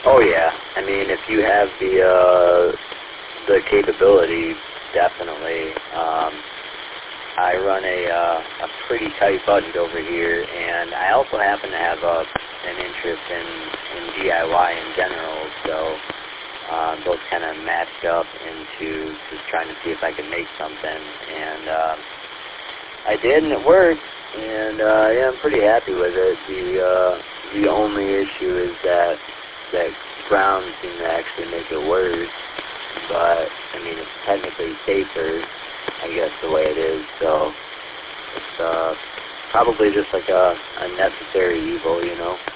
Oh yeah. I mean, if you have the capability, definitely. I run a pretty tight budget over here, and I also happen to have an interest in DIY in general. So those kind of matched up into just trying to see if I could make something, and I did, and it worked. And yeah, I'm pretty happy with it. The only issue is that ground seemed to actually make it worse. But I mean, it's technically safer, I guess, the way it is. So it's probably just like a necessary evil, you know.